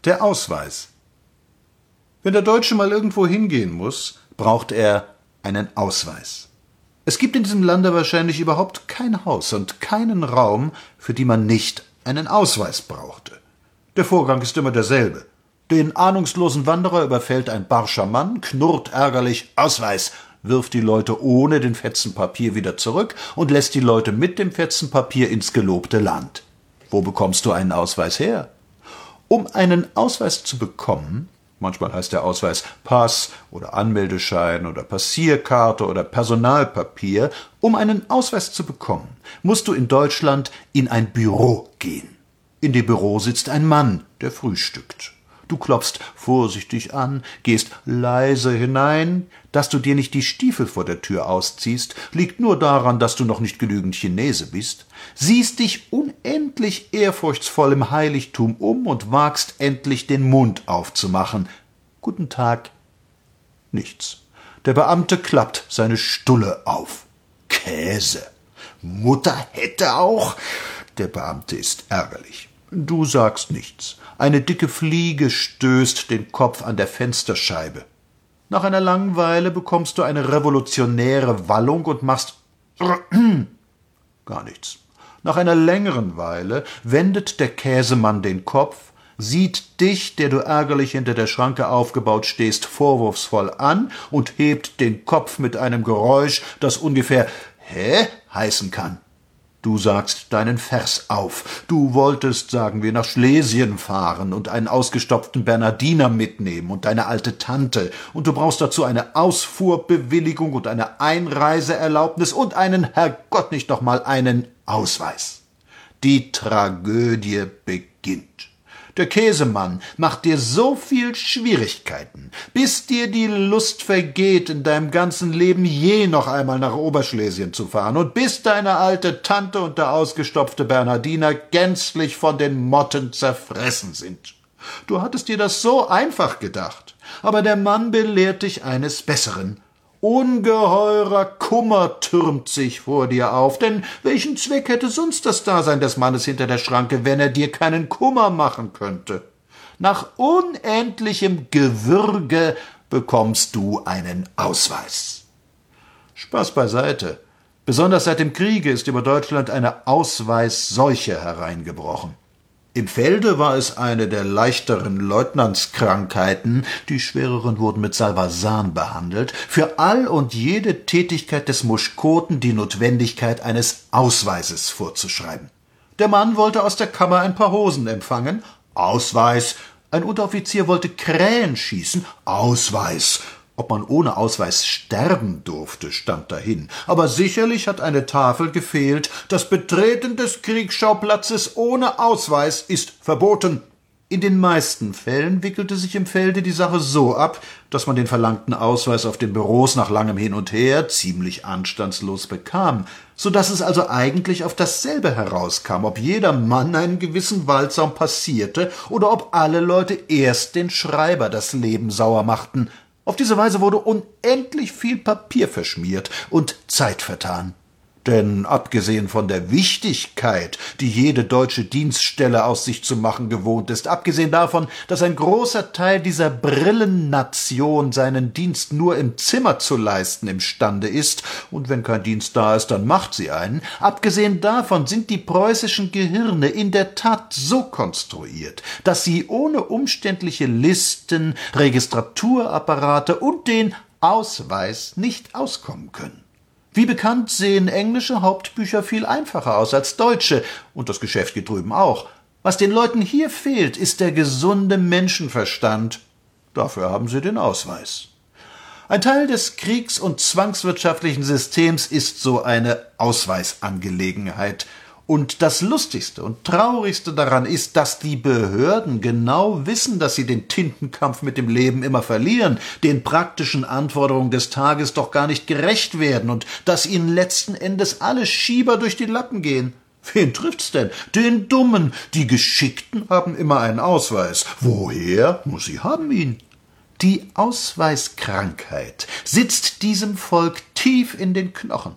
Der Ausweis. Wenn der Deutsche mal irgendwo hingehen muss, braucht er einen Ausweis. Es gibt in diesem Lande wahrscheinlich überhaupt kein Haus und keinen Raum, für die man nicht einen Ausweis brauchte. Der Vorgang ist immer derselbe. Den ahnungslosen Wanderer überfällt ein barscher Mann, knurrt ärgerlich »Ausweis«, wirft die Leute ohne den Fetzen Papier wieder zurück und lässt die Leute mit dem Fetzen Papier ins gelobte Land. Wo bekommst du einen Ausweis her? Um einen Ausweis zu bekommen, manchmal heißt der Ausweis Pass oder Anmeldeschein oder Passierkarte oder Personalpapier, um einen Ausweis zu bekommen, musst du in Deutschland in ein Büro gehen. In dem Büro sitzt ein Mann, der frühstückt. Du klopfst vorsichtig an, gehst leise hinein. Dass du dir nicht die Stiefel vor der Tür ausziehst, liegt nur daran, dass du noch nicht genügend Chinese bist. Siehst dich unendlich ehrfurchtsvoll im Heiligtum um und wagst endlich den Mund aufzumachen. »Guten Tag.« Nichts. Der Beamte klappt seine Stulle auf. »Käse. Mutter hätte auch.« Der Beamte ist ärgerlich. Du sagst nichts. Eine dicke Fliege stößt den Kopf an der Fensterscheibe. Nach einer langen Weile bekommst du eine revolutionäre Wallung und machst gar nichts. Nach einer längeren Weile wendet der Käsemann den Kopf, sieht dich, der du ärgerlich hinter der Schranke aufgebaut stehst, vorwurfsvoll an und hebt den Kopf mit einem Geräusch, das ungefähr »Hä?« heißen kann. Du sagst deinen Vers auf. Du wolltest, sagen wir, nach Schlesien fahren und einen ausgestopften Bernardiner mitnehmen und deine alte Tante. Und du brauchst dazu eine Ausfuhrbewilligung und eine Einreiseerlaubnis und einen, Herrgott nicht noch mal, einen Ausweis. Die Tragödie beginnt. Der Käsemann macht dir so viel Schwierigkeiten, bis dir die Lust vergeht, in deinem ganzen Leben je noch einmal nach Oberschlesien zu fahren und bis deine alte Tante und der ausgestopfte Bernardiner gänzlich von den Motten zerfressen sind. Du hattest dir das so einfach gedacht, aber der Mann belehrt dich eines Besseren. Ungeheurer Kummer türmt sich vor dir auf, denn welchen Zweck hätte sonst das Dasein des Mannes hinter der Schranke, wenn er dir keinen Kummer machen könnte? Nach unendlichem Gewürge bekommst du einen Ausweis. Spaß beiseite. Besonders seit dem Kriege ist über Deutschland eine Ausweisseuche hereingebrochen. Im Felde war es eine der leichteren Leutnantskrankheiten, die schwereren wurden mit Salvarsan behandelt, für all und jede Tätigkeit des Muschkoten die Notwendigkeit eines Ausweises vorzuschreiben. Der Mann wollte aus der Kammer ein paar Hosen empfangen, Ausweis. Ein Unteroffizier wollte Krähen schießen, Ausweis. Ob man ohne Ausweis sterben durfte, stand dahin. Aber sicherlich hat eine Tafel gefehlt. Das Betreten des Kriegsschauplatzes ohne Ausweis ist verboten. In den meisten Fällen wickelte sich im Felde die Sache so ab, dass man den verlangten Ausweis auf den Büros nach langem Hin und Her ziemlich anstandslos bekam, so dass es also eigentlich auf dasselbe herauskam, ob jeder Mann einen gewissen Waldsaum passierte oder ob alle Leute erst den Schreiber das Leben sauer machten. Auf diese Weise wurde unendlich viel Papier verschmiert und Zeit vertan. Denn abgesehen von der Wichtigkeit, die jede deutsche Dienststelle aus sich zu machen gewohnt ist, abgesehen davon, dass ein großer Teil dieser Brillennation seinen Dienst nur im Zimmer zu leisten imstande ist, und wenn kein Dienst da ist, dann macht sie einen, abgesehen davon sind die preußischen Gehirne in der Tat so konstruiert, dass sie ohne umständliche Listen, Registraturapparate und den Ausweis nicht auskommen können. Wie bekannt sehen englische Hauptbücher viel einfacher aus als deutsche, und das Geschäft geht drüben auch. Was den Leuten hier fehlt, ist der gesunde Menschenverstand. Dafür haben sie den Ausweis. Ein Teil des kriegs- und zwangswirtschaftlichen Systems ist so eine Ausweisangelegenheit. Und das Lustigste und Traurigste daran ist, dass die Behörden genau wissen, dass sie den Tintenkampf mit dem Leben immer verlieren, den praktischen Anforderungen des Tages doch gar nicht gerecht werden und dass ihnen letzten Endes alle Schieber durch die Lappen gehen. Wen trifft's denn? Den Dummen. Die Geschickten haben immer einen Ausweis. Woher? Sie haben ihn. Die Ausweiskrankheit sitzt diesem Volk tief in den Knochen.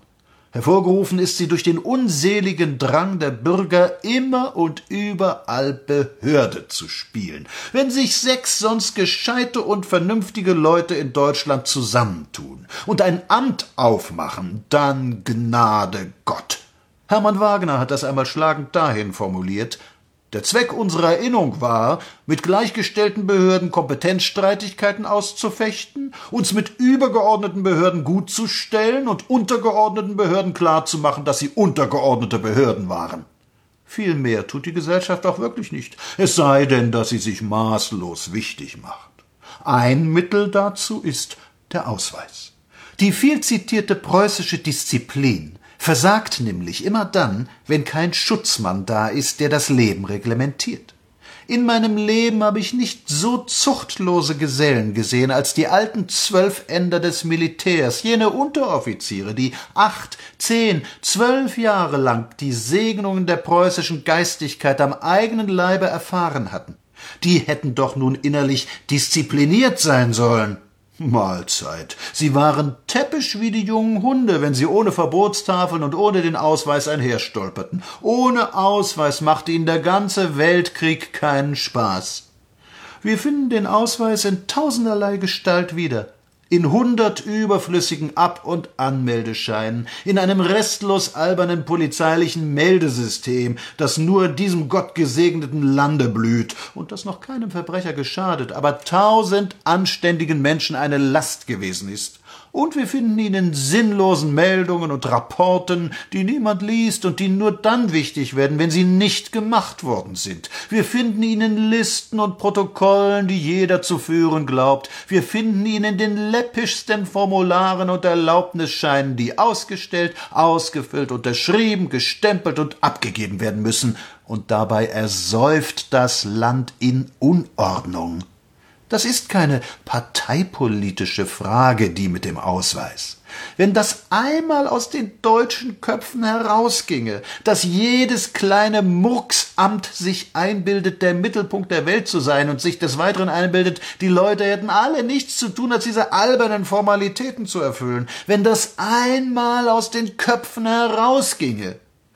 Hervorgerufen ist sie durch den unseligen Drang der Bürger, immer und überall Behörde zu spielen. Wenn sich 6 sonst gescheite und vernünftige Leute in Deutschland zusammentun und ein Amt aufmachen, dann Gnade Gott. Hermann Wagner hat das einmal schlagend dahin formuliert: Der Zweck unserer Innung war, mit gleichgestellten Behörden Kompetenzstreitigkeiten auszufechten, uns mit übergeordneten Behörden gutzustellen und untergeordneten Behörden klarzumachen, dass sie untergeordnete Behörden waren. Viel mehr tut die Gesellschaft auch wirklich nicht, es sei denn, dass sie sich maßlos wichtig macht. Ein Mittel dazu ist der Ausweis. Die viel zitierte preußische Disziplin versagt nämlich immer dann, wenn kein Schutzmann da ist, der das Leben reglementiert. In meinem Leben habe ich nicht so zuchtlose Gesellen gesehen als die alten 12 Ender des Militärs, jene Unteroffiziere, die 8, 10, 12 Jahre lang die Segnungen der preußischen Geistigkeit am eigenen Leibe erfahren hatten. Die hätten doch nun innerlich diszipliniert sein sollen. Mahlzeit. Sie waren täppisch wie die jungen Hunde, wenn sie ohne Verbotstafeln und ohne den Ausweis einherstolperten. Ohne Ausweis machte ihnen der ganze Weltkrieg keinen Spaß. Wir finden den Ausweis in tausenderlei Gestalt wieder. In 100 überflüssigen Ab- und Anmeldescheinen, in einem restlos albernen polizeilichen Meldesystem, das nur diesem gottgesegneten Lande blüht und das noch keinem Verbrecher geschadet, aber 1000 anständigen Menschen eine Last gewesen ist. Und wir finden ihn in sinnlosen Meldungen und Rapporten, die niemand liest und die nur dann wichtig werden, wenn sie nicht gemacht worden sind. Wir finden ihn in Listen und Protokollen, die jeder zu führen glaubt. Wir finden ihn in den läppischsten Formularen und Erlaubnisscheinen, die ausgestellt, ausgefüllt, unterschrieben, gestempelt und abgegeben werden müssen. Und dabei ersäuft das Land in Unordnung. Das ist keine parteipolitische Frage, die mit dem Ausweis. Wenn das einmal aus den deutschen Köpfen herausginge, dass jedes kleine Murksamt sich einbildet, der Mittelpunkt der Welt zu sein und sich des Weiteren einbildet, die Leute hätten alle nichts zu tun, als diese albernen Formalitäten zu erfüllen. Wenn das einmal aus den Köpfen herausginge.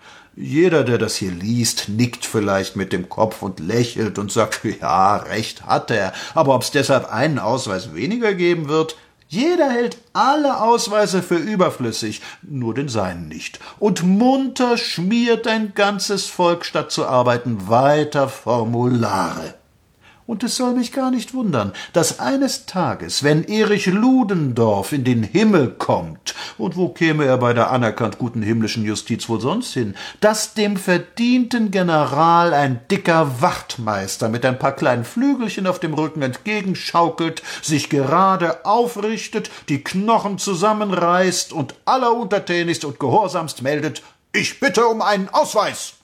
Jeder, der das hier liest, nickt vielleicht mit dem Kopf und lächelt und sagt, ja, recht hat er, aber ob's deshalb einen Ausweis weniger geben wird? Jeder hält alle Ausweise für überflüssig, nur den seinen nicht. Und munter schmiert ein ganzes Volk, statt zu arbeiten, weiter Formulare. Und es soll mich gar nicht wundern, dass eines Tages, wenn Erich Ludendorff in den Himmel kommt, und wo käme er bei der anerkannt guten himmlischen Justiz wohl sonst hin, dass dem verdienten General ein dicker Wachtmeister mit ein paar kleinen Flügelchen auf dem Rücken entgegenschaukelt, sich gerade aufrichtet, die Knochen zusammenreißt und alleruntertänigst und gehorsamst meldet: Ich bitte um einen Ausweis!